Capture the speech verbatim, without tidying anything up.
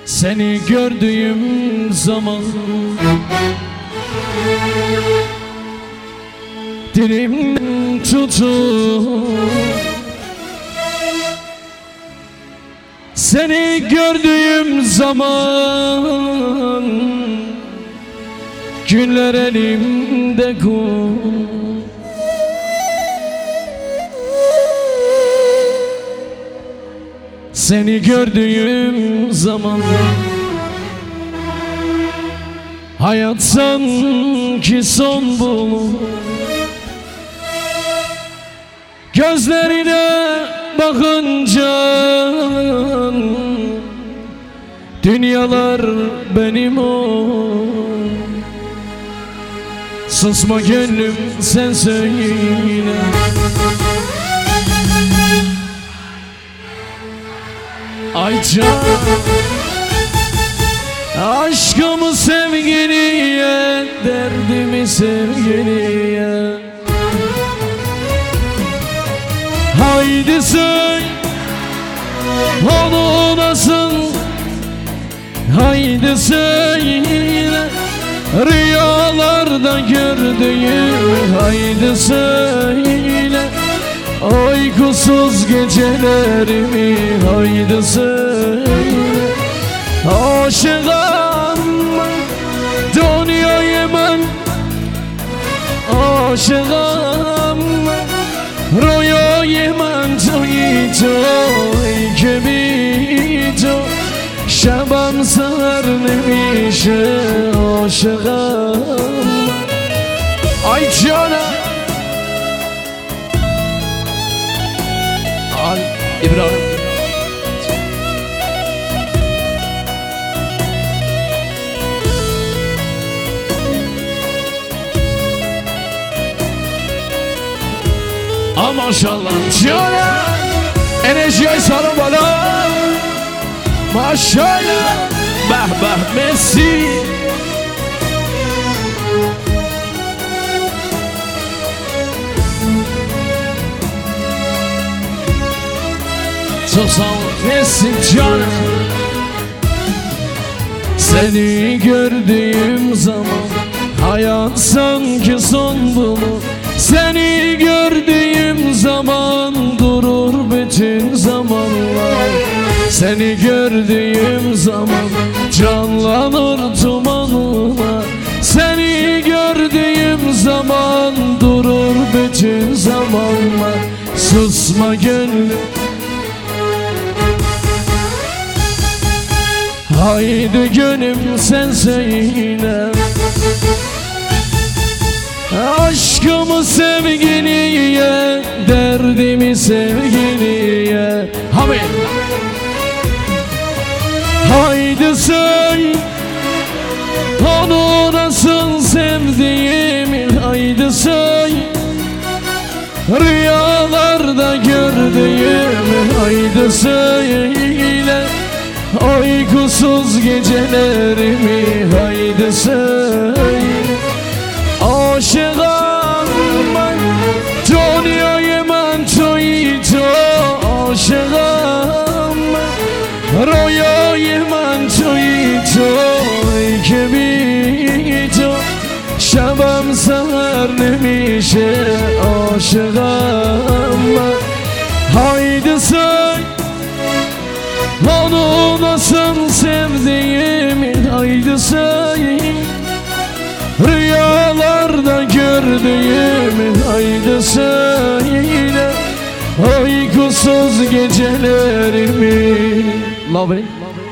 Seni gördüğüm zaman dilim tutur. Seni gördüğüm zaman günler elimde kum. Seni gördüğüm zaman hayat sanki son bulur. Gözlerine bakınca dünyalar benim o. Susma gönlüm, sen söyle. Ay can, aşkımı sevgiliye, derdimi sevgiliye. Haydi söyle, onu nasıl? Haydi söyle, rüyalarda gördüğüm. Haydi söyle, uykusuz gecelerimi. Haydi söyle, aşığım dünyaya ben, aşığım rüyaya ben. Toy toy gibi toy, şabam sar nemişe aşığım. Ay canım, Al İbrahim. Ah maşallah canım, enerjiyi sarın bana. Maşallah, bah bah Messi. Çok sağ ol Messi canım. Seni gördüğüm zaman hayat sanki son bulur. Seni gördüğüm zaman durur bütün zamanlar. Seni gördüğüm zaman canlanır dumanlar. Seni gördüğüm zaman durur bütün zamanlar. Susma gönlüm, haydi gönlüm sen söyle. Aşkımı sevgiliye, derdimi sevgiliye. Amin. Haydi söyle, onu nasıl sevdiğimi. Haydi söyle, rüyalarda gördüğümü. Haydi söyle, uykusuz gecelerimi. Haydi söyle, aşığım ben dünyaya ben. Toy toy, aşığım ben rüyaya ben. Toy toy gibi toy, şabam sar nemişe aşığım ben. Haydi söyle, onu nasıl sevdiğimi. Haydi söyle, rüyalarda gördüğümü. Haydi söyle, uykusuz gecelerimi. Love it.